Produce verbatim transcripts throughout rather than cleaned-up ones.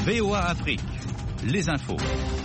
V O A Afrique, les infos.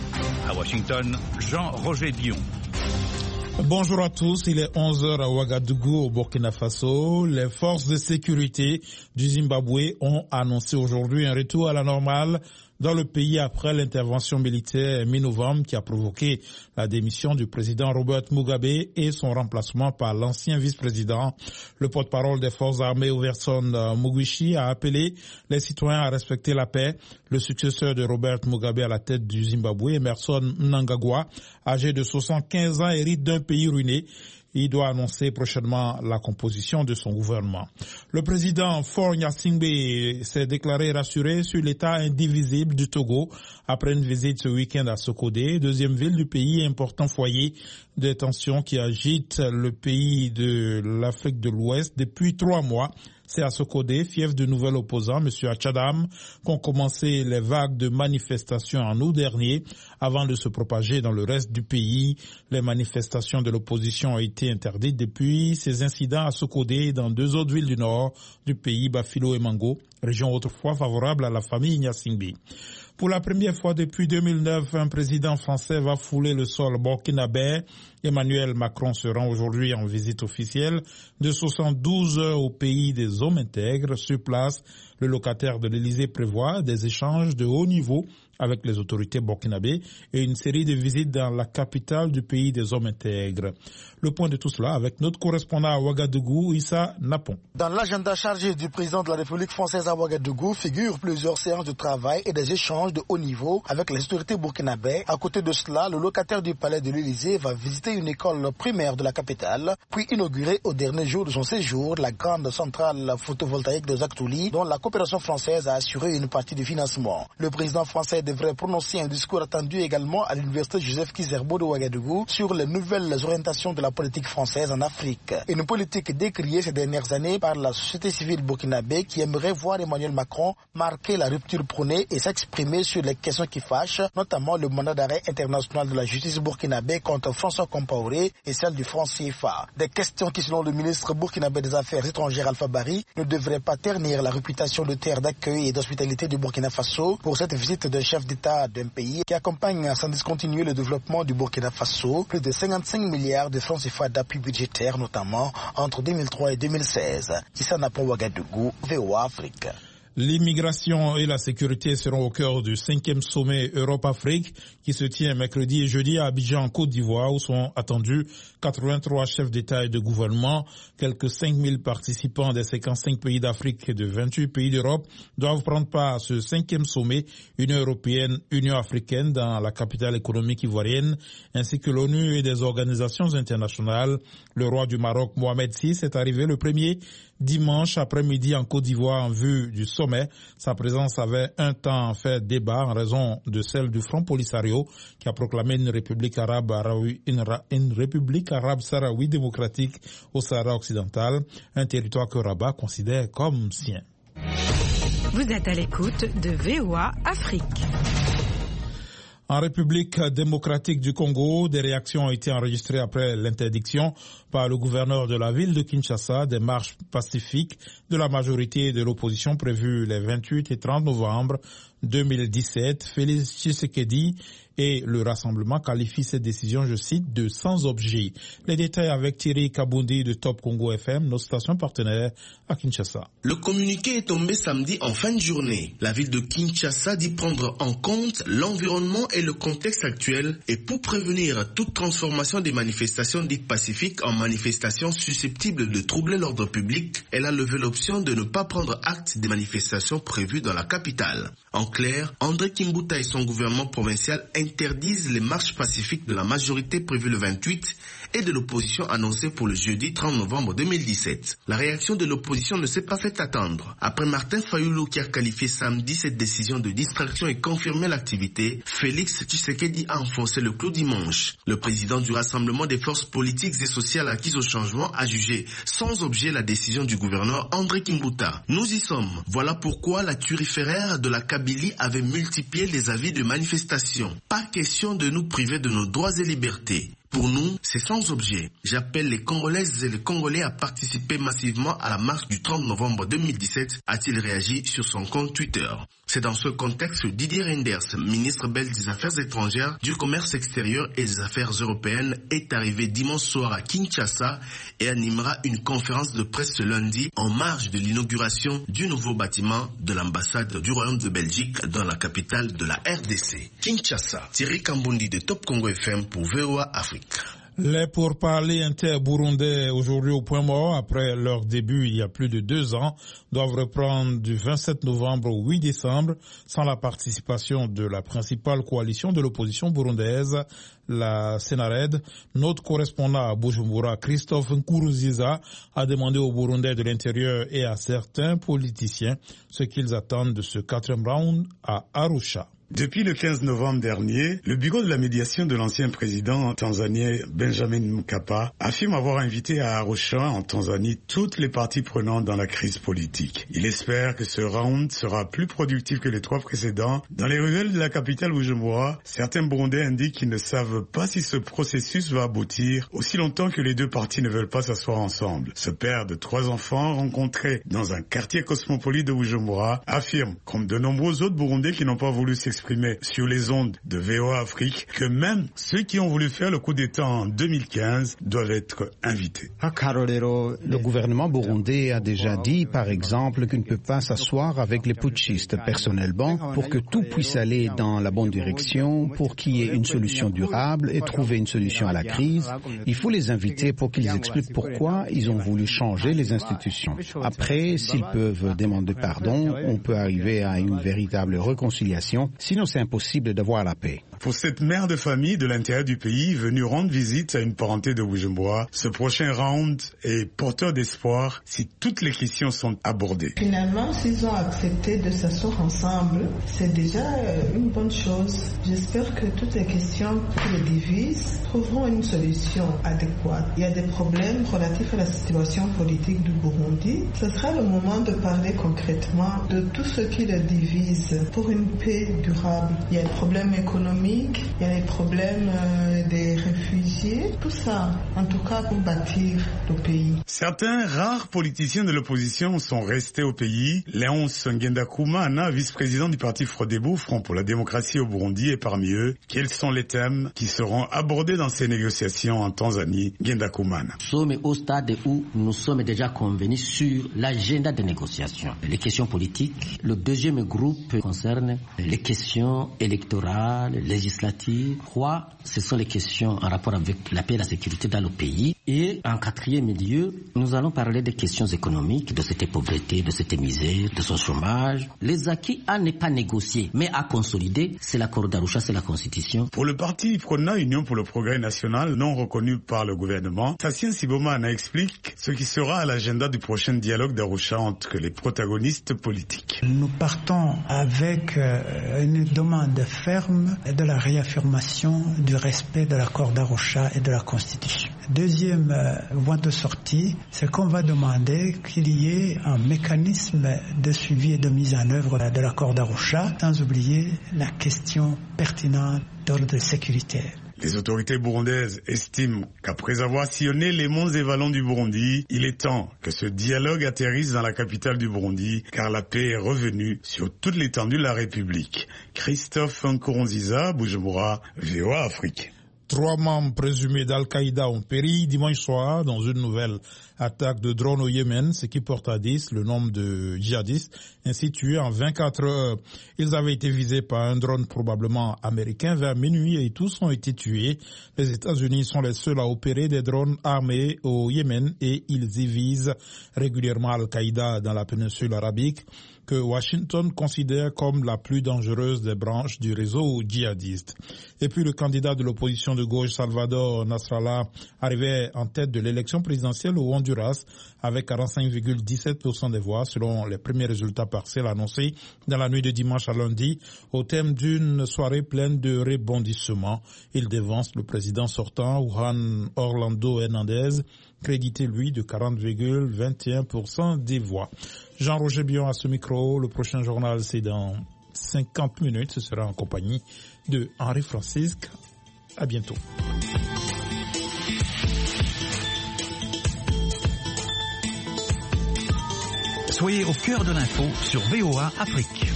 À Washington, Jean-Roger Dion. Bonjour à tous, il est onze heures à Ouagadougou au Burkina Faso. Les forces de sécurité du Zimbabwe ont annoncé aujourd'hui un retour à la normale dans le pays après l'intervention militaire mi-novembre qui a provoqué la démission du président Robert Mugabe et son remplacement par l'ancien vice-président. Le porte-parole des forces armées Overson Mugishi a appelé les citoyens à respecter la paix. Le successeur de Robert Mugabe à la tête du Zimbabwe, Emmerson Mnangagwa, âgé de soixante-quinze ans, hérite d'un pays ruiné. Il doit annoncer prochainement la composition de son gouvernement. Le président Faure Gnassingbé s'est déclaré rassuré sur l'état indivisible du Togo après une visite ce week-end à Sokodé, deuxième ville du pays, important foyer de tensions qui agitent le pays de l'Afrique de l'Ouest depuis trois mois. C'est à Sokodé, fief de nouvel opposant, M. Achadam, qu'ont commencé les vagues de manifestations en août dernier avant de se propager dans le reste du pays. Les manifestations de l'opposition ont été interdites depuis ces incidents à Sokodé et dans deux autres villes du nord du pays, Bafilo et Mango, région autrefois favorable à la famille Gnassingbé. Pour la première fois depuis deux mille neuf, un président français va fouler le sol burkinabé. Emmanuel Macron se rend aujourd'hui en visite officielle de soixante-douze heures au pays des hommes intègres. Sur place, le locataire de l'Élysée prévoit des échanges de haut niveau avec les autorités burkinabées et une série de visites dans la capitale du pays des hommes intègres. Le point de tout cela avec notre correspondant à Ouagadougou, Issa Napon. Dans l'agenda chargé du président de la République française à Ouagadougou figurent plusieurs séances de travail et des échanges de haut niveau avec les autorités burkinabées. À côté de cela, le locataire du palais de l'Élysée va visiter une école primaire de la capitale, puis inaugurer au dernier jour de son séjour la grande centrale photovoltaïque de Zaktouli, dont la coopération française a assuré une partie du financement. Le président français devrait prononcer un discours attendu également à l'université Joseph Kizerbo de Ouagadougou sur les nouvelles orientations de la politique française en Afrique. Une politique décriée ces dernières années par la société civile burkinabé qui aimerait voir Emmanuel Macron marquer la rupture prônée et s'exprimer sur les questions qui fâchent, notamment le mandat d'arrêt international de la justice burkinabé contre François Compaoré et celle du franc C F A. Des questions qui, selon le ministre burkinabé des Affaires étrangères Alpha Bari, ne devraient pas ternir la réputation de terre d'accueil et d'hospitalité du Burkina Faso pour cette visite d'un chef d'État d'un pays qui accompagne sans discontinuer le développement du Burkina Faso, plus de cinquante-cinq milliards de francs C F A d'appui budgétaire, notamment entre deux mille trois et deux mille seize. Issa Napon, Ouagadougou, V O A Afrique. L'immigration et la sécurité seront au cœur du cinquième sommet Europe-Afrique qui se tient mercredi et jeudi à Abidjan en Côte d'Ivoire où sont attendus quatre-vingt-trois chefs d'État et de gouvernement. Quelques cinq mille participants des cinquante-cinq pays d'Afrique et de vingt-huit pays d'Europe doivent prendre part à ce cinquième sommet Union européenne, Union africaine dans la capitale économique ivoirienne ainsi que l'ONU et des organisations internationales. Le roi du Maroc, Mohamed six, est arrivé le premier dimanche après-midi en Côte d'Ivoire en vue du sommet. Sa présence avait un temps fait débat en raison de celle du Front Polisario qui a proclamé une république arabe, une, une république arabe sahraoui démocratique au Sahara occidental, un territoire que Rabat considère comme sien. Vous êtes à l'écoute de V O A Afrique. En République démocratique du Congo, des réactions ont été enregistrées après l'interdiction par le gouverneur de la ville de Kinshasa des marches pacifiques de la majorité et de l'opposition prévues les vingt-huit et trente novembre deux mille dix-sept. Félix Tshisekedi et le Rassemblement qualifient cette décision, je cite, de sans objet. Les détails avec Thierry Kabundi de Top Congo F M, nos stations partenaires à Kinshasa. Le communiqué est tombé samedi en fin de journée. La ville de Kinshasa dit prendre en compte l'environnement et le contexte actuel et pour prévenir toute transformation des manifestations dites pacifiques en manifestations susceptibles de troubler l'ordre public, elle a levé l'option de ne pas prendre acte des manifestations prévues dans la capitale. En clair, André Kimbuta et son gouvernement provincial interdisent les marches pacifiques de la majorité prévues le vingt-huit et de l'opposition annoncée pour le jeudi trente novembre deux mille dix-sept. La réaction de l'opposition ne s'est pas fait attendre. Après Martin Fayulu qui a qualifié samedi cette décision de distraction et confirmé l'activité, Félix Tshisekedi a enfoncé le clou dimanche. Le président du Rassemblement des forces politiques et sociales acquises au changement a jugé sans objet la décision du gouverneur André Kimbuta. Nous y sommes. Voilà pourquoi la turiféraire de la Kabylie avait multiplié les avis de manifestation. Pas question de nous priver de nos droits et libertés. Pour nous, c'est sans objet. J'appelle les Congolaises et les Congolais à participer massivement à la marche du trente novembre deux mille dix-sept, a-t-il réagi sur son compte Twitter. C'est dans ce contexte que Didier Reynders, ministre belge des Affaires étrangères, du commerce extérieur et des Affaires européennes, est arrivé dimanche soir à Kinshasa et animera une conférence de presse ce lundi en marge de l'inauguration du nouveau bâtiment de l'ambassade du Royaume de Belgique dans la capitale de la R D C. Kinshasa, Thierry Kambundi de Top Congo F M pour V O A Afrique. Les pourparlers inter-burundais aujourd'hui au point mort après leur début il y a plus de deux ans doivent reprendre du vingt-sept novembre au huit décembre sans la participation de la principale coalition de l'opposition burundaise, la Sénared. Notre correspondant à Bujumbura, Christophe Nkuruziza, a demandé aux Burundais de l'intérieur et à certains politiciens ce qu'ils attendent de ce quatrième round à Arusha. Depuis le quinze novembre dernier, le bureau de la médiation de l'ancien président tanzanien Benjamin Mkapa affirme avoir invité à Arusha, en Tanzanie, toutes les parties prenantes dans la crise politique. Il espère que ce round sera plus productif que les trois précédents. Dans les ruelles de la capitale Bujumbura, certains Burundais indiquent qu'ils ne savent pas si ce processus va aboutir aussi longtemps que les deux parties ne veulent pas s'asseoir ensemble. Ce père de trois enfants rencontré dans un quartier cosmopolite de Bujumbura affirme, comme de nombreux autres Burundais qui n'ont pas voulu s'exprimer sur les ondes de V O A Afrique, que même ceux qui ont voulu faire le coup d'État en deux mille quinze doivent être invités. Le gouvernement burundais a déjà dit, par exemple, qu'il ne peut pas s'asseoir avec les putschistes. Personnellement, pour que tout puisse aller dans la bonne direction, pour qu'il y ait une solution durable et trouver une solution à la crise, il faut les inviter pour qu'ils expliquent pourquoi ils ont voulu changer les institutions. Après, s'ils peuvent demander pardon, on peut arriver à une véritable réconciliation. Sinon, c'est impossible d'avoir la paix. Pour cette mère de famille de l'intérieur du pays venue rendre visite à une parenté de Bujumbura, ce prochain round est porteur d'espoir si toutes les questions sont abordées. Finalement, s'ils ont accepté de s'asseoir ensemble, c'est déjà une bonne chose. J'espère que toutes les questions qui les divisent trouveront une solution adéquate. Il y a des problèmes relatifs à la situation politique du Burundi. Ce sera le moment de parler concrètement de tout ce qui les divise pour une paix durable. Il y a les problèmes économiques, il y a les problèmes euh, des réfugiés, tout ça, en tout cas pour bâtir le pays. Certains rares politiciens de l'opposition sont restés au pays. Léonce Ngendakumana, vice-président du parti Frodebo, Front pour la démocratie au Burundi, est parmi eux. Quels sont les thèmes qui seront abordés dans ces négociations en Tanzanie? Ngendakumana. Nous sommes au stade où nous sommes déjà convenus sur l'agenda des négociations. Les questions politiques. Le deuxième groupe concerne les questions électorales, législatives. Trois, ce sont les questions en rapport avec la paix et la sécurité dans le pays. Et en quatrième lieu, nous allons parler des questions économiques, de cette pauvreté, de cette misère, de son chômage. Les acquis à ne pas négocier, mais à consolider, c'est l'accord d'Arusha, c'est la Constitution. Pour le parti Prona, Union pour le progrès national, non reconnu par le gouvernement, Tassien Sibomana explique ce qui sera à l'agenda du prochain dialogue d'Arusha entre les protagonistes politiques. Nous partons avec euh, une demande ferme de la réaffirmation du respect de l'accord d'Arusha et de la Constitution. Deuxième euh, voie de sortie, c'est qu'on va demander qu'il y ait un mécanisme de suivi et de mise en œuvre de l'accord d'Arusha, sans oublier la question pertinente d'ordre sécuritaire. Les autorités burundaises estiment qu'après avoir sillonné les monts et vallons du Burundi, il est temps que ce dialogue atterrisse dans la capitale du Burundi, car la paix est revenue sur toute l'étendue de la République. Christophe Nkurunziza, Bujumbura, V O A Afrique. Trois membres présumés d'Al-Qaïda ont péri dimanche soir dans une nouvelle attaque de drone au Yémen, ce qui porte à dix le nombre de djihadistes ainsi tués en vingt-quatre heures. Ils avaient été visés par un drone probablement américain vers minuit et tous ont été tués. Les États-Unis sont les seuls à opérer des drones armés au Yémen et ils y visent régulièrement Al-Qaïda dans la péninsule arabique, que Washington considère comme la plus dangereuse des branches du réseau djihadiste. Et puis le candidat de l'opposition de gauche, Salvador Nasrallah, arrivait en tête de l'élection présidentielle au Honduras avec quarante-cinq virgule dix-sept pour cent des voix selon les premiers résultats partiels annoncés dans la nuit de dimanche à lundi au thème d'une soirée pleine de rebondissements. Il devance le président sortant, Juan Orlando Hernandez, crédité lui de quarante virgule vingt et un pour cent des voix. Jean-Roger Bion à ce micro. Le prochain journal, c'est dans cinquante minutes. Ce sera en compagnie de Henri Francisque. À bientôt. Soyez au cœur de l'info sur V O A Afrique.